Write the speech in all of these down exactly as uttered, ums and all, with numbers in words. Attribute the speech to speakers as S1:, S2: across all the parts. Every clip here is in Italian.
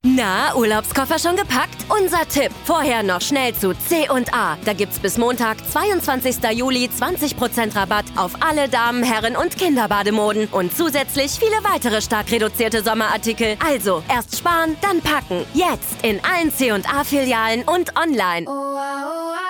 S1: Na, Urlaubskoffer schon gepackt? Unser Tipp, vorher noch schnell zu C und A. Da gibt's bis Montag, zweiundzwanzigsten Juli, zwanzig Prozent Rabatt auf alle Damen-, Herren- und Kinderbademoden. Und zusätzlich viele weitere stark reduzierte Sommerartikel. Also, erst sparen, dann packen. Jetzt in allen C und A-Filialen und online.
S2: Oh, ah, oh, ah.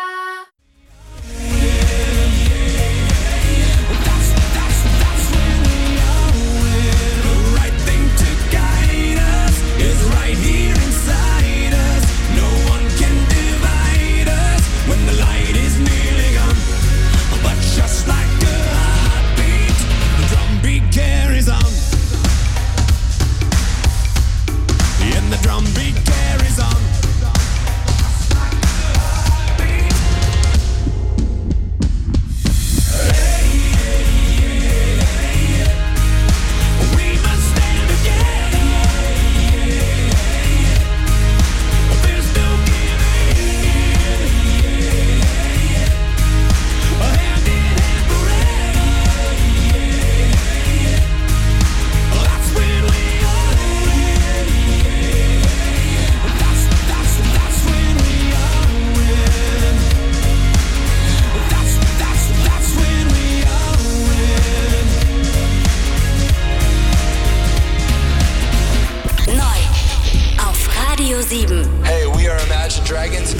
S3: Hey, we are Imagine Dragons.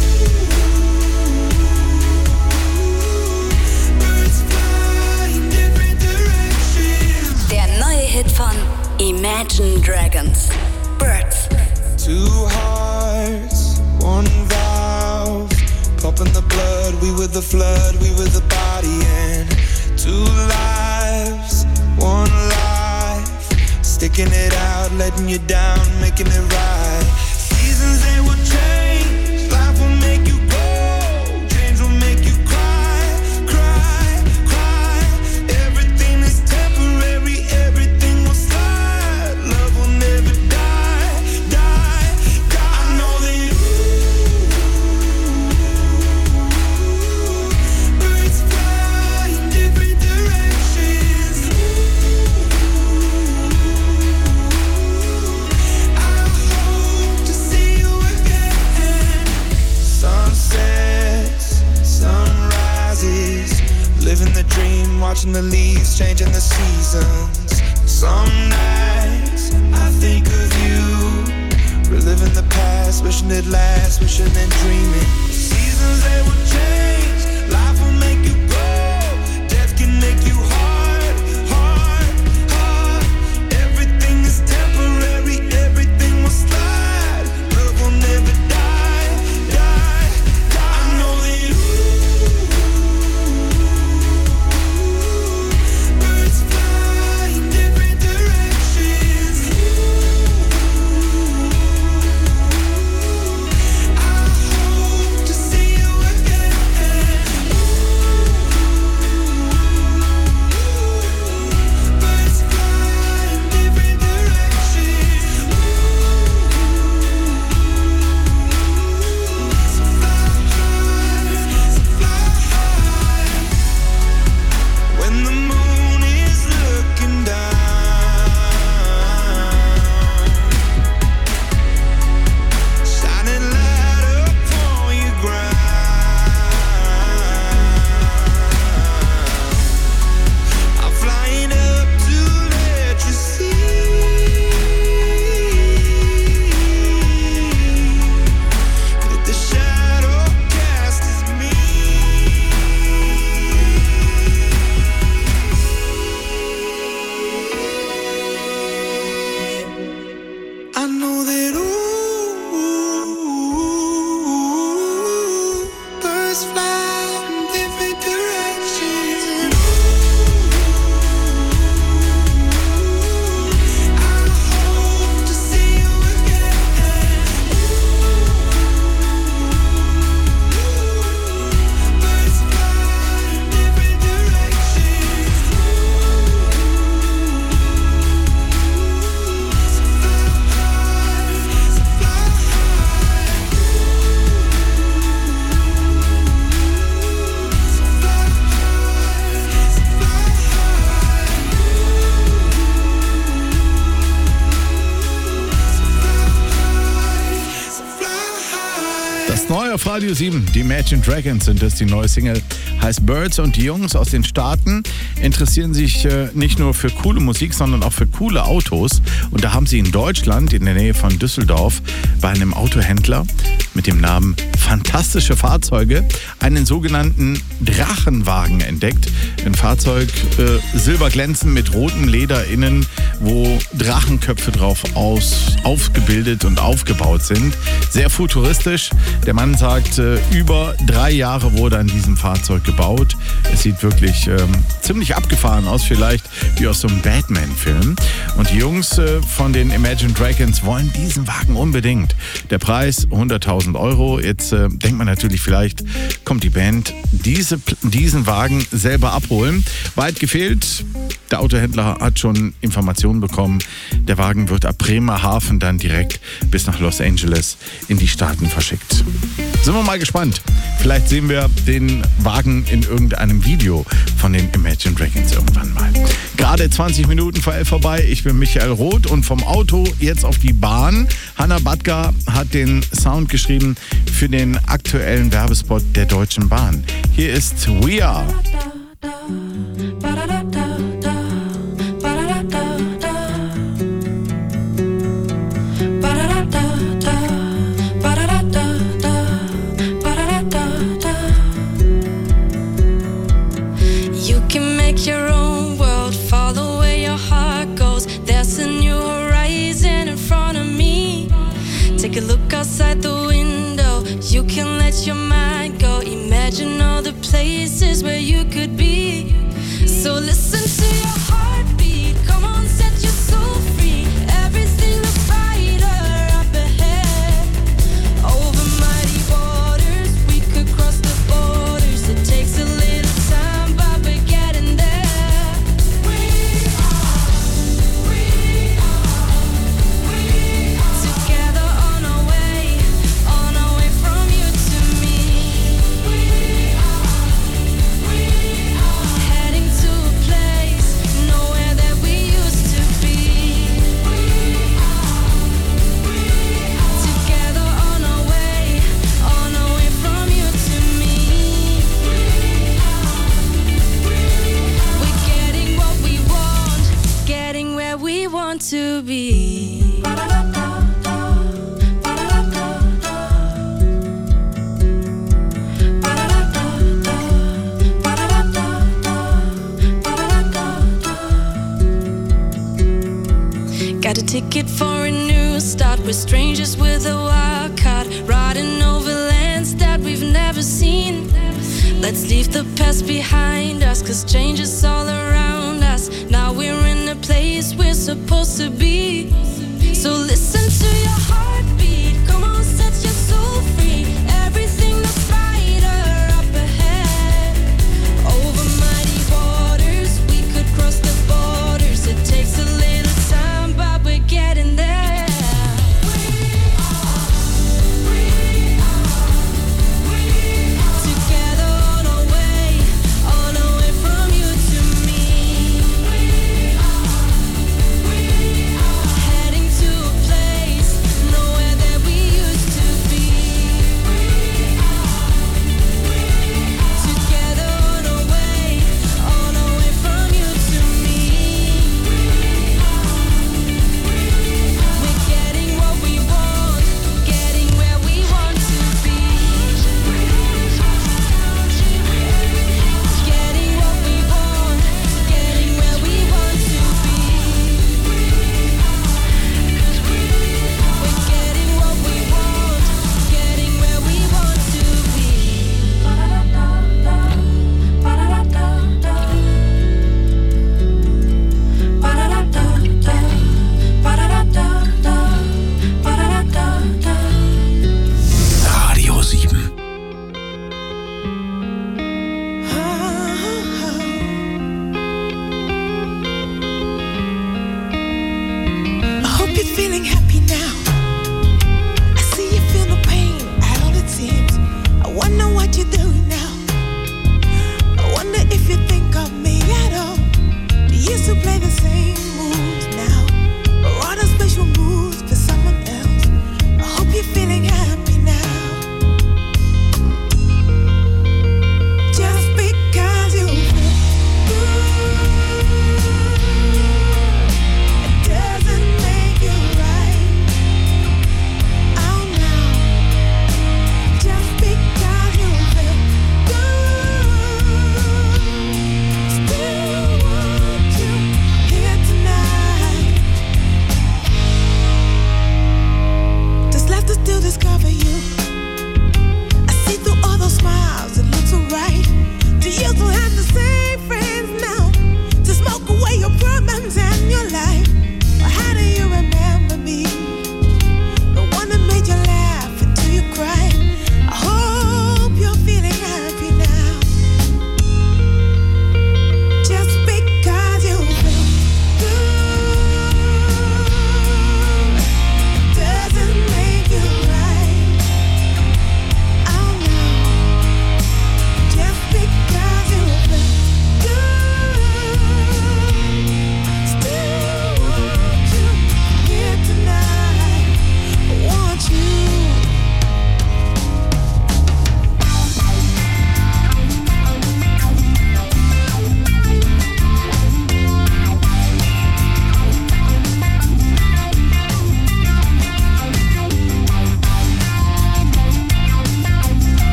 S4: Der neue Hit von Imagine Dragons. Birds.
S5: Two hearts, one valve. Pumping the blood, we were the flood, we were the body. And two lives, one life. Sticking it out, letting you down, making it right. Seasons, they will change. Life will make you go. Change will make you cry, cry, cry. Everything is temporary, everything will slide. Love will never die, die, die. I know that birds fly in different directions. I hope to see you again. Sunsets, sunrises, living the dream, watching the leaves, changing the seasons. Some nights I think of you, reliving the past, wishing it lasts, wishing and dreaming. Seasons, they will change, life will make you go, death can make you hard, hard, hard. Everything is temporary, everything will slide. Love will never die, die, die. I know that birds fly in different directions. I hope to see you again. Birds fly in different directions. So fly high, so fly high. When the moon is looking down, shining light upon your ground, I'm flying up to let you see that the shadow cast is me. I know that ooh, birds fly in different directions. I hope to see you again. Birds fly in different directions. So fly high,
S2: Ganz neu auf Radio sieben. Die Imagine Dragons sind das. Die neue Single heißt Birds. Und die Jungs aus den Staaten interessieren sich äh, nicht nur für coole Musik, sondern auch für coole Autos. Und da haben sie in Deutschland, in der Nähe von Düsseldorf, bei einem Autohändler mit dem Namen Fantastische Fahrzeuge einen sogenannten Drachenwagen entdeckt. Ein Fahrzeug äh, silberglänzend mit rotem Leder innen, wo Drachenköpfe drauf aus, aufgebildet und aufgebaut sind. Sehr futuristisch. Der Mann sagt, äh, über drei Jahre wurde an diesem Fahrzeug gebaut. Es sieht wirklich ähm, ziemlich abgefahren aus, vielleicht wie aus so einem Batman-Film. Und die Jungs äh, von den Imagine Dragons wollen diesen Wagen unbedingt. Der Preis hunderttausend Euro. Jetzt äh, denkt man natürlich, vielleicht kommt die Band diese, diesen Wagen selber abholen. Weit gefehlt. Der Autohändler hat schon Informationen bekommen. Der Wagen wird ab Bremerhaven dann direkt bis nach Los Angeles in die Staaten verschickt. Sind wir mal gespannt. Vielleicht sehen wir den Wagen in irgendeinem Video von den Imagine Dragons irgendwann mal. Gerade zwanzig Minuten vor elf vorbei. Ich bin Michael Roth und vom Auto jetzt auf die Bahn. Hanna Batka hat den Sound geschrieben für den aktuellen Werbespot der Deutschen Bahn. Hier ist We Are.
S3: Your own world, follow where your heart goes. There's a new horizon in front of me. Take a look outside the window. You can let your mind go. Imagine all the places where you could be. So listen to your heartbeat. Come on, set your soul free. Everything looks brighter up ahead. Over mighty waters, we could cross the borders. It takes a little time, but we're getting there. To be got a ticket for a new start. We're strangers with a wild card, riding over lands that we've never seen. Let's leave the past behind us, cause change is all around us. Now we're in a place we're supposed to be. So listen to your heartbeat. Come on, set your soul free. Everything looks brighter up ahead. Over mighty waters, we could cross the borders. It takes a little time, but we're getting there. Heading to a place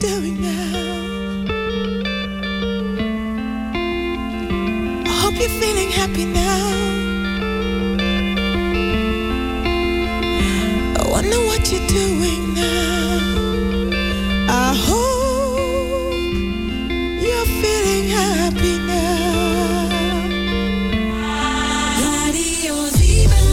S5: doing now. I hope you're feeling happy now. I wonder what you're doing now. I hope you're feeling happy now. Radio sieben.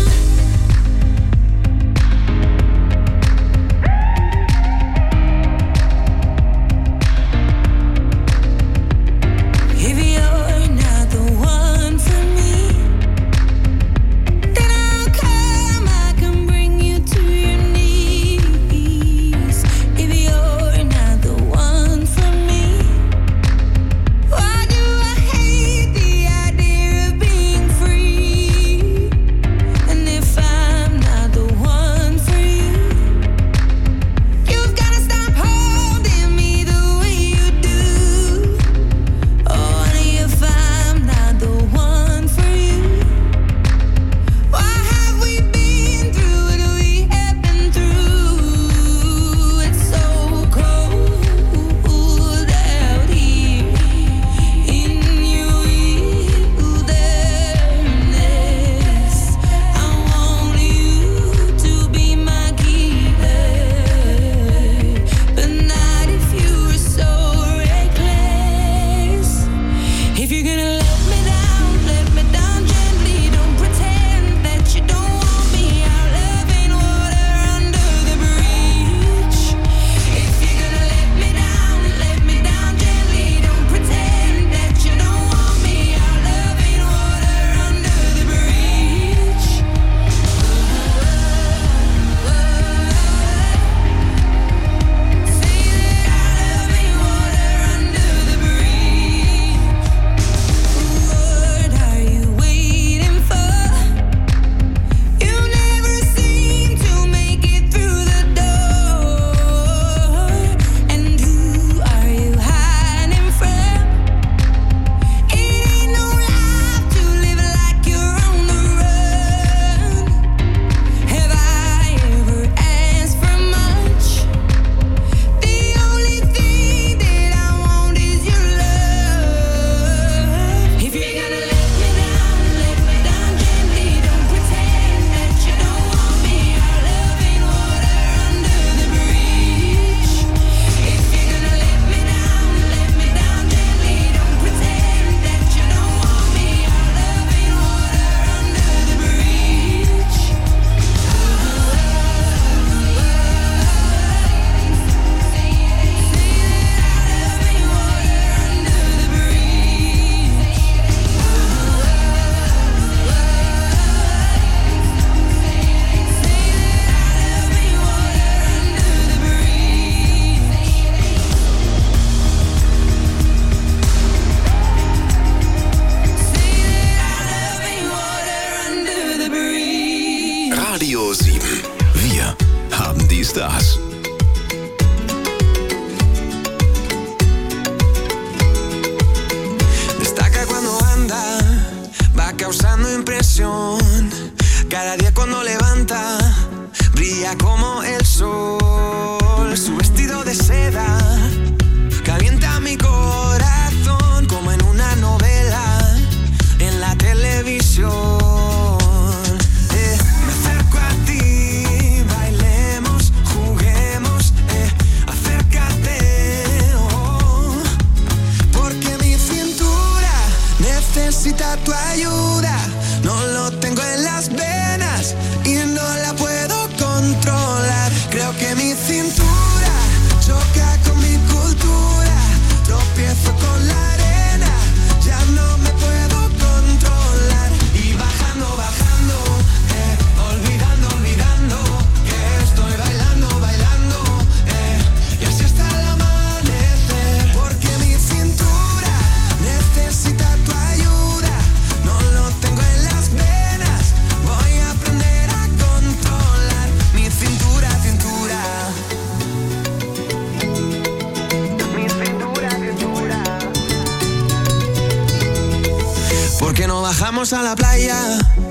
S6: Bajamos a la playa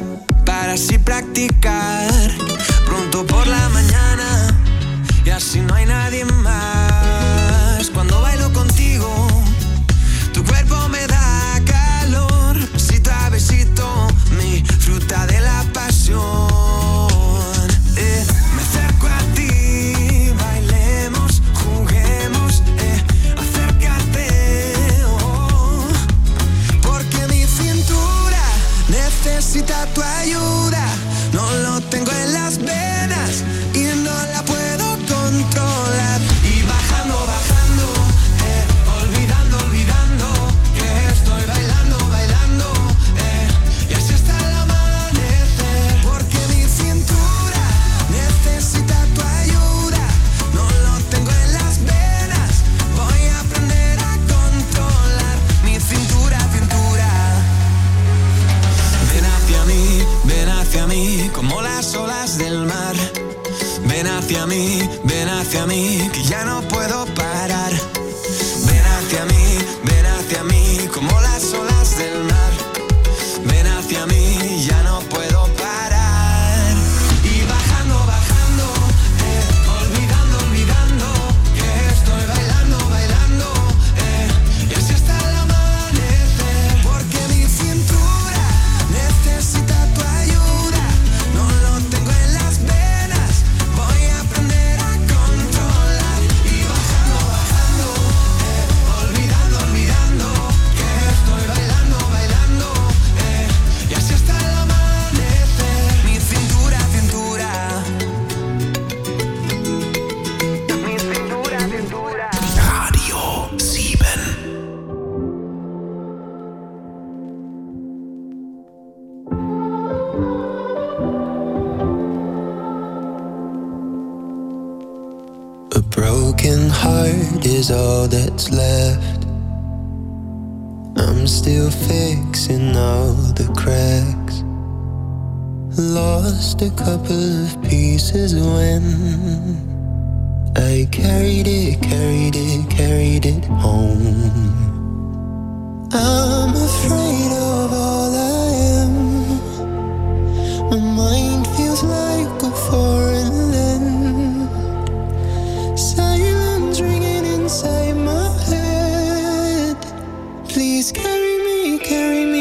S6: para así practicar pronto por la mañana y así no hay nadie más. mí, ven hacia mí, que ya no puedo parar. Ven hacia mí, ven hacia mí, como las olas del mar. Ven hacia mí, ya no puedo parar. Y bajando, bajando, eh, olvidando, olvidando, que estoy bailando, bailando, eh, y así hasta el amanecer. Porque mi cintura necesita tu ayuda, no lo tengo en las venas, voy a aprender a controlar. Y bajando, bajando, eh, olvidando, olvidando, que estoy bailando, bailando, eh, y así hasta el amanecer. Mi cintura, cintura, mi cintura, cintura.
S7: Radio sieben.
S6: A broken heart is all that's left. I'm still fixing all the cracks. Lost a couple of pieces when I carried it, carried it, carried it home. I'm afraid of all I am. My mind feels like a foreign land. Silence ringing inside my head. Please carry me, carry me